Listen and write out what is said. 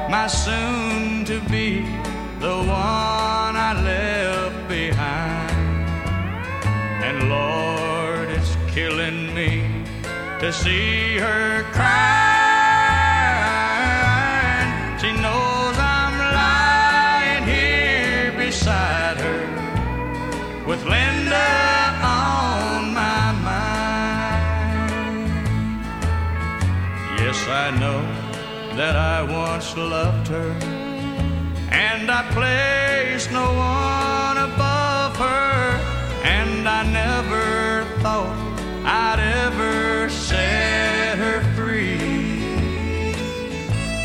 my soon-to-be, the one I left behind. And Lord, it's killing me to see her crying. She knows I'm lying here beside her with Linda on my mind. Yes, I know that I once loved her, and I placed no one above her, and I never thought I'd ever